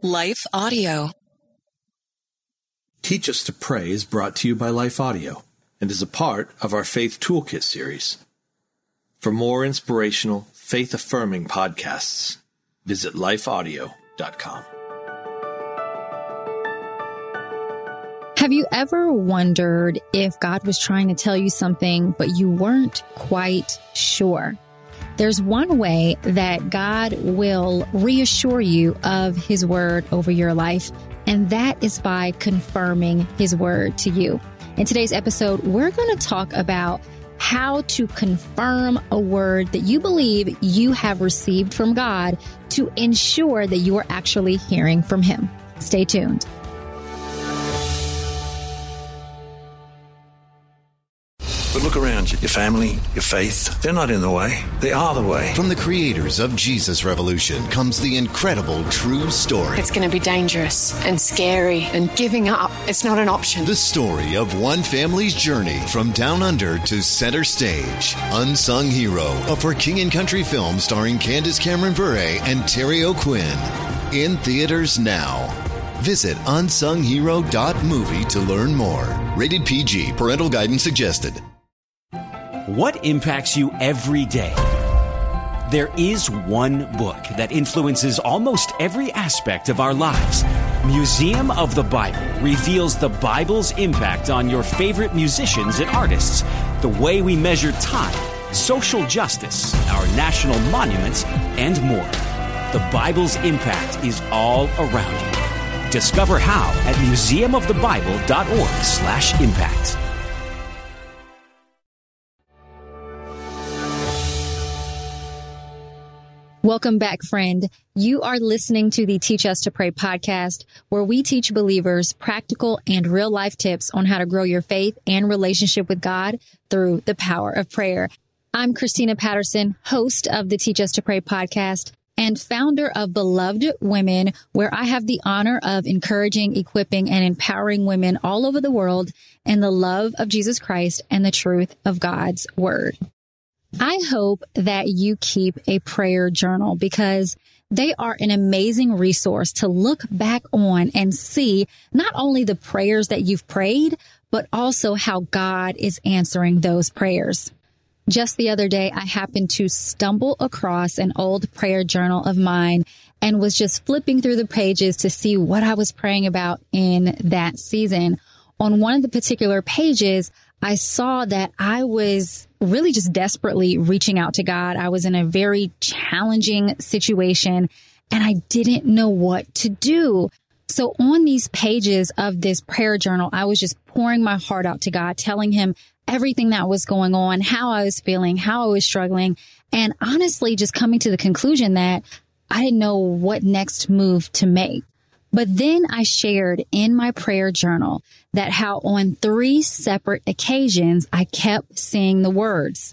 Life Audio. Teach Us to Pray is brought to you by Life Audio and is a part of our Faith Toolkit series. For more inspirational, faith-affirming podcasts, visit lifeaudio.com. Have you ever wondered if God was trying to tell you something, but you weren't quite sure? There's one way that God will reassure you of His word over your life, and that is by confirming His word to you. In today's episode, we're going to talk about how to confirm a word that you believe you have received from God to ensure that you are actually hearing from Him. Stay tuned. But look around you. Your family, your faith, they're not in the way. They are the way. From the creators of Jesus Revolution comes the incredible true story. It's going to be dangerous and scary, and giving up, it's not an option. The story of one family's journey from down under to center stage. Unsung Hero, a For King and Country film starring Candace Cameron Bure and Terry O'Quinn. In theaters now. Visit unsunghero.movie to learn more. Rated PG. Parental guidance suggested. What impacts you every day? There is one book that influences almost every aspect of our lives. Museum of the Bible reveals the Bible's impact on your favorite musicians and artists, the way we measure time, social justice, our national monuments, and more. The Bible's impact is all around you. Discover how at museumofthebible.org/impact. Welcome back, friend. You are listening to the Teach Us to Pray podcast, where we teach believers practical and real-life tips on how to grow your faith and relationship with God through the power of prayer. I'm Christina Patterson, host of the Teach Us to Pray podcast and founder of Beloved Women, where I have the honor of encouraging, equipping, and empowering women all over the world in the love of Jesus Christ and the truth of God's Word. I hope that you keep a prayer journal because they are an amazing resource to look back on and see not only the prayers that you've prayed, but also how God is answering those prayers. Just the other day, I happened to stumble across an old prayer journal of mine and was just flipping through the pages to see what I was praying about in that season. On one of the particular pages, I saw that I was really just desperately reaching out to God. I was in a very challenging situation and I didn't know what to do. So on these pages of this prayer journal, I was just pouring my heart out to God, telling Him everything that was going on, how I was feeling, how I was struggling, and honestly just coming to the conclusion that I didn't know what next move to make. But then I shared in my prayer journal that how on 3 separate occasions I kept saying the words,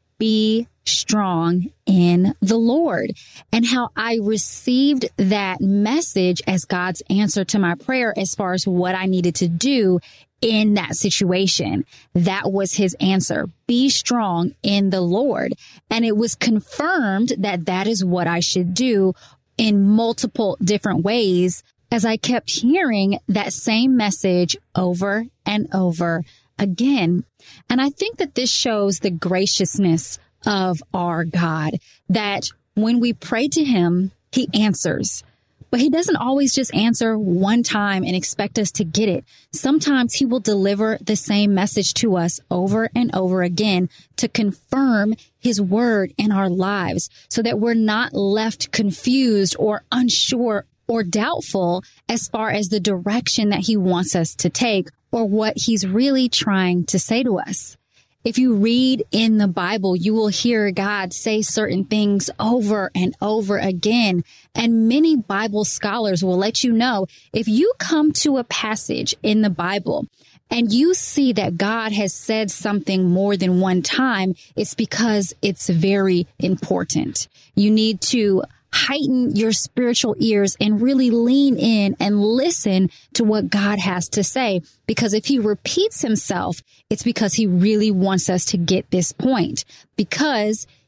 "Be strong in the Lord," and how I received that message as God's answer to my prayer as far as what I needed to do in that situation. That was His answer. Be strong in the Lord. And it was confirmed that that is what I should do in multiple different ways as I kept hearing that same message over and over again. And I think that this shows the graciousness of our God, that when we pray to Him, He answers. But He doesn't always just answer one time and expect us to get it. Sometimes He will deliver the same message to us over and over again to confirm His word in our lives so that we're not left confused or unsure or doubtful as far as the direction that He wants us to take or what He's really trying to say to us. If you read in the Bible, you will hear God say certain things over and over again. And many Bible scholars will let you know if you come to a passage in the Bible and you see that God has said something more than one time, it's because it's very important. You need to heighten your spiritual ears and really lean in and listen to what God has to say. Because if He repeats Himself, it's because He really wants us to get this point. Because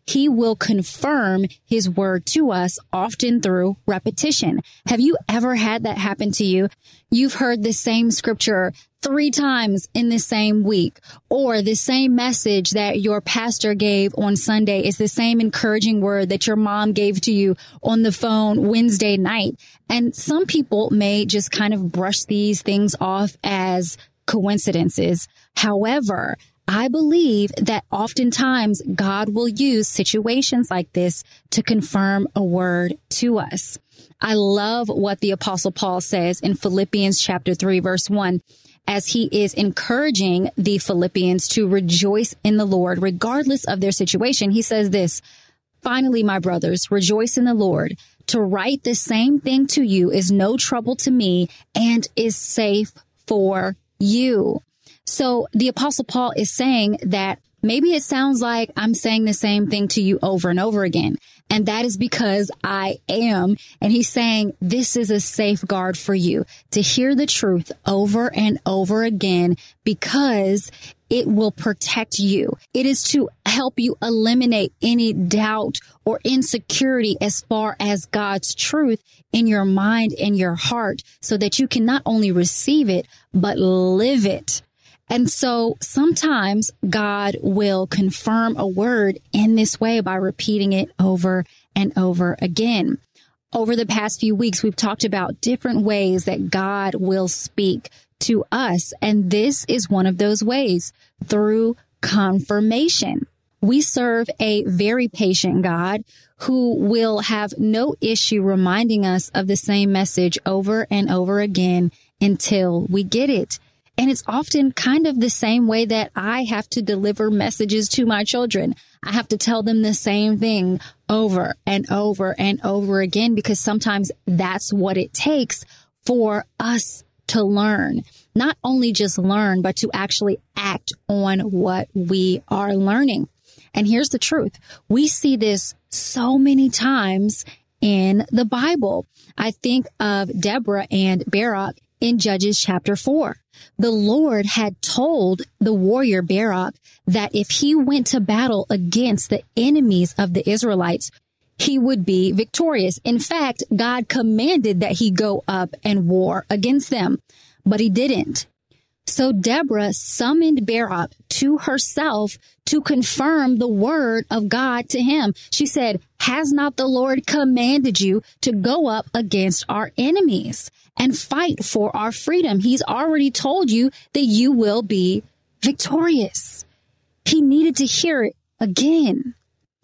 he will confirm his word to us, often through repetition. Have you ever had that happen to you? You've heard the same scripture 3 times in the same week, or the same message that your pastor gave on Sunday is the same encouraging word that your mom gave to you on the phone Wednesday night. And some people may just kind of brush these things off as coincidences. However, I believe that oftentimes God will use situations like this to confirm a word to us. I love what the Apostle Paul says in Philippians chapter 3, verse 1, as he is encouraging the Philippians to rejoice in the Lord regardless of their situation. He says this, "Finally, my brothers, rejoice in the Lord. To write the same thing to you is no trouble to me and is safe for you." So the Apostle Paul is saying that maybe it sounds like I'm saying the same thing to you over and over again. And that is because I am. And he's saying this is a safeguard for you to hear the truth over and over again, because it will protect you. It is to help you eliminate any doubt or insecurity as far as God's truth in your mind and your heart, so that you can not only receive it, but live it. And so sometimes God will confirm a word in this way by repeating it over and over again. Over the past few weeks, we've talked about different ways that God will speak to us. And this is one of those ways, through confirmation. We serve a very patient God who will have no issue reminding us of the same message over and over again until we get it. And it's often kind of the same way that I have to deliver messages to my children. I have to tell them the same thing over and over and over again, because sometimes that's what it takes for us to learn. Not only just learn, but to actually act on what we are learning. And here's the truth. We see this so many times in the Bible. I think of Deborah and Barak in Judges chapter 4. The Lord had told the warrior Barak that if he went to battle against the enemies of the Israelites, he would be victorious. In fact, God commanded that he go up and war against them, but he didn't. So Deborah summoned Barak to herself to confirm the word of God to him. She said, "Has not the Lord commanded you to go up against our enemies and fight for our freedom? He's already told you that you will be victorious." He needed to hear it again.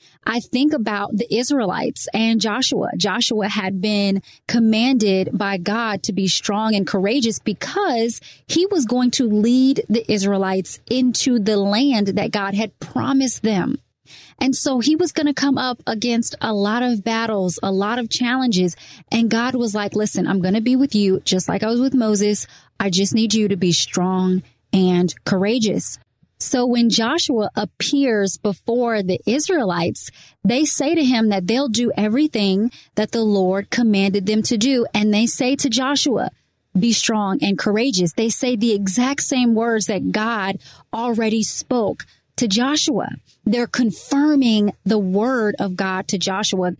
I think about the Israelites and Joshua. Joshua had been commanded by God to be strong and courageous because he was going to lead the Israelites into the land that God had promised them. And so he was going to come up against a lot of battles, a lot of challenges. And God was like, "Listen, I'm going to be with you just like I was with Moses. I just need you to be strong and courageous." So when Joshua appears before the Israelites, they say to him that they'll do everything that the Lord commanded them to do. And they say to Joshua, "Be strong and courageous." They say the exact same words that God already spoke to Joshua. They're confirming the word of God to Joshua.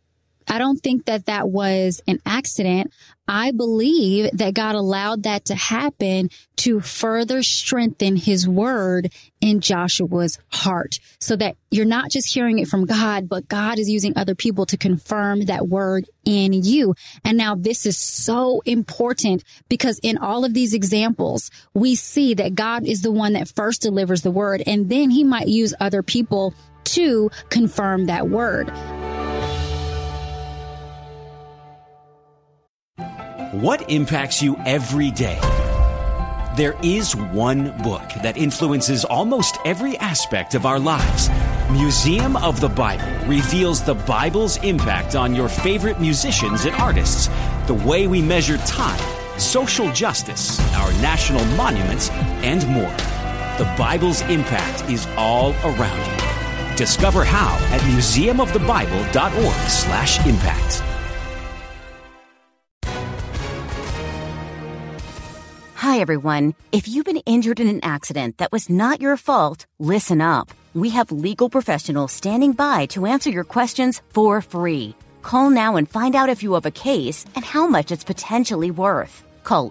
I don't think that that was an accident. I believe that God allowed that to happen to further strengthen his word in Joshua's heart, so that you're not just hearing it from God, but God is using other people to confirm that word in you. And now this is so important, because in all of these examples, we see that God is the one that first delivers the word, and then he might use other people to confirm that word. What impacts you every day? There is one book that influences almost every aspect of our lives. Museum of the Bible reveals the Bible's impact on your favorite musicians and artists, the way we measure time, social justice, our national monuments, and more. The Bible's impact is all around you. Discover how at museumofthebible.org/impact. Hi, everyone. If you've been injured in an accident that was not your fault, listen up. we have legal professionals standing by to answer your questions for free. Call now and find out if you have a case and how much it's potentially worth. Call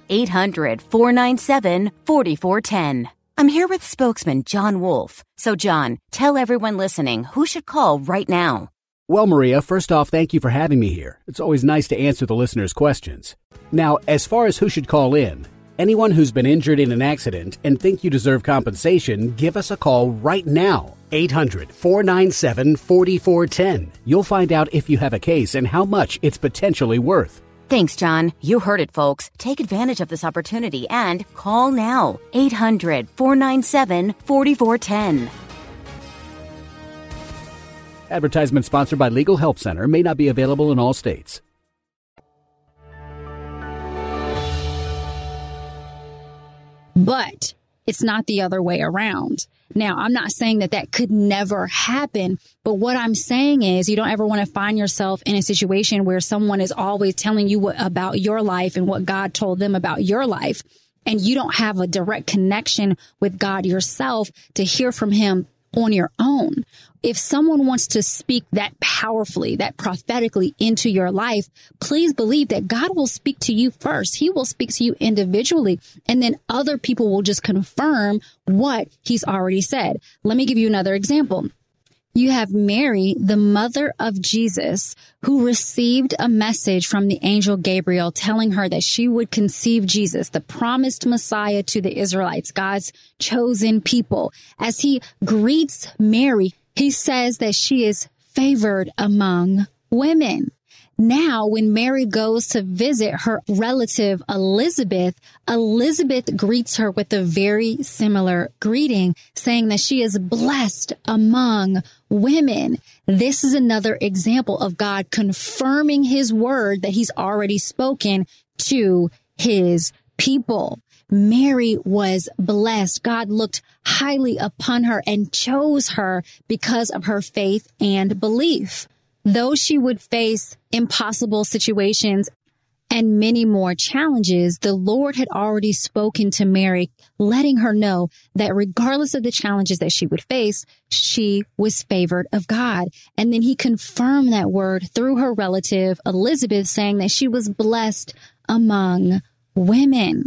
800-497-4410. I'm here with spokesman John Wolf. So, John, tell everyone listening who should call right now. Well, Maria, first off, thank you for having me here. It's always nice to answer the listeners' questions. Now, as far as who should call in, anyone who's been injured in an accident and think you deserve compensation, give us a call right now. 800-497-4410. You'll find out if you have a case and how much it's potentially worth. Thanks, John. You heard it, folks. Take advantage of this opportunity and call now. 800-497-4410. Advertisement sponsored by Legal Help Center. May not be available in all states. But it's not the other way around. Now, I'm not saying that could never happen, but what I'm saying is you don't ever want to find yourself in a situation where someone is always telling you about your life and what God told them about your life, and you don't have a direct connection with God yourself to hear from him on your own. If someone wants to speak that powerfully, that prophetically into your life, please believe that God will speak to you first. He will speak to you individually, and then other people will just confirm what he's already said. Let me give you another example. You have Mary, the mother of Jesus, who received a message from the angel Gabriel telling her that she would conceive Jesus, the promised Messiah to the Israelites, God's chosen people. As he greets Mary, he says that she is favored among women. Now, when Mary goes to visit her relative Elizabeth, Elizabeth greets her with a very similar greeting, saying that she is blessed among women. This is another example of God confirming his word that he's already spoken to his people. Mary was blessed. God looked highly upon her and chose her because of her faith and belief. Though she would face impossible situations and many more challenges, the Lord had already spoken to Mary, letting her know that regardless of the challenges that she would face, she was favored of God. And then he confirmed that word through her relative Elizabeth, saying that she was blessed among women.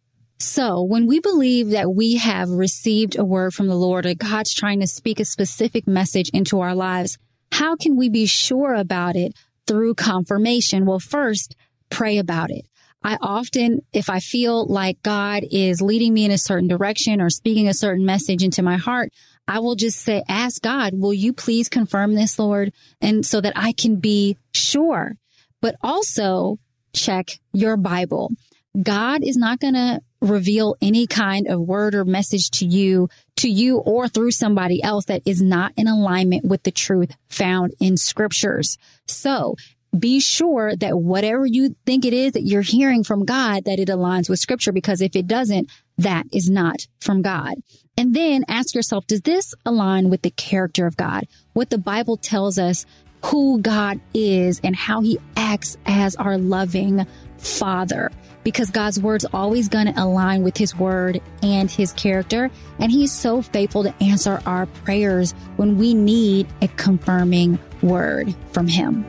So when we believe that we have received a word from the Lord, or God's trying to speak a specific message into our lives, how can we be sure about it? Through confirmation. Well, first, pray about it. I often, if I feel like God is leading me in a certain direction or speaking a certain message into my heart, I will just say, ask God, will you please confirm this, Lord? And so that I can be sure. But also check your Bible. God is not going to reveal any kind of word or message to you or through somebody else that is not in alignment with the truth found in scriptures. So be sure that whatever you think it is that you're hearing from God, that it aligns with scripture, because if it doesn't, that is not from God. And then ask yourself, does this align with the character of God? What the Bible tells us who God is and how he acts as our loving Father, because God's word's always going to align with his word and his character. And he's so faithful to answer our prayers when we need a confirming word from him.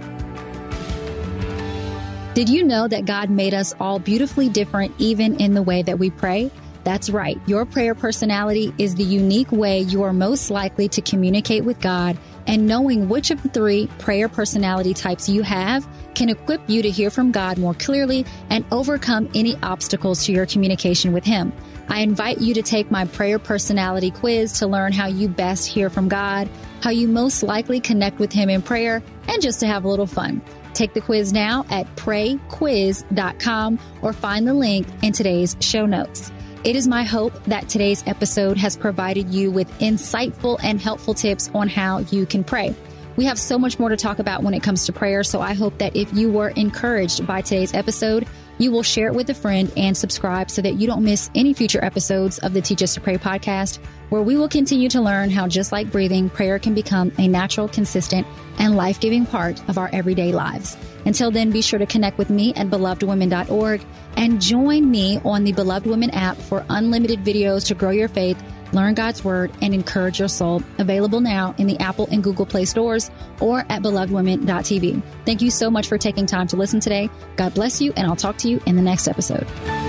Did you know that God made us all beautifully different, even in the way that we pray? That's right. Your prayer personality is the unique way you are most likely to communicate with God, and knowing which of the 3 prayer personality types you have can equip you to hear from God more clearly and overcome any obstacles to your communication with him. I invite you to take my prayer personality quiz to learn how you best hear from God, how you most likely connect with him in prayer, and just to have a little fun. Take the quiz now at prayquiz.com or find the link in today's show notes. It is my hope that today's episode has provided you with insightful and helpful tips on how you can pray. We have so much more to talk about when it comes to prayer, so I hope that if you were encouraged by today's episode, you will share it with a friend and subscribe so that you don't miss any future episodes of the Teach Us to Pray podcast, where we will continue to learn how, just like breathing, prayer can become a natural, consistent, and life-giving part of our everyday lives. Until then, be sure to connect with me at belovedwomen.org and join me on the Beloved Women app for unlimited videos to grow your faith, learn God's Word, and encourage your soul. Available now in the Apple and Google Play stores or at belovedwomen.tv. Thank you so much for taking time to listen today. God bless you, and I'll talk to you in the next episode.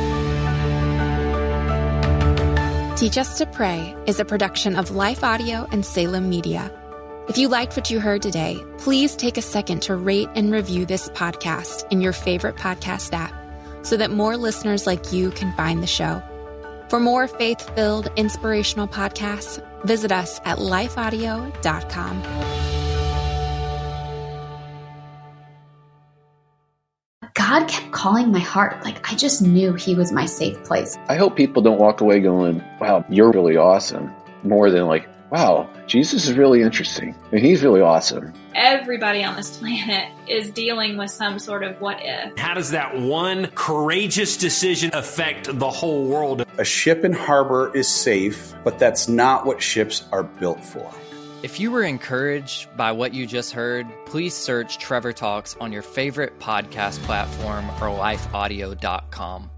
Teach Us to Pray is a production of Life Audio and Salem Media. If you liked what you heard today, please take a second to rate and review this podcast in your favorite podcast app so that more listeners like you can find the show. For more faith-filled, inspirational podcasts, visit us at lifeaudio.com. God kept calling my heart. Like, I just knew He was my safe place. I hope people don't walk away going, wow, you're really awesome. More than like, wow, Jesus is really interesting and He's really awesome. Everybody on this planet is dealing with some sort of what if. How does that one courageous decision affect the whole world? A ship in harbor is safe, but that's not what ships are built for. If you were encouraged by what you just heard, please search Trevor Talks on your favorite podcast platform or lifeaudio.com.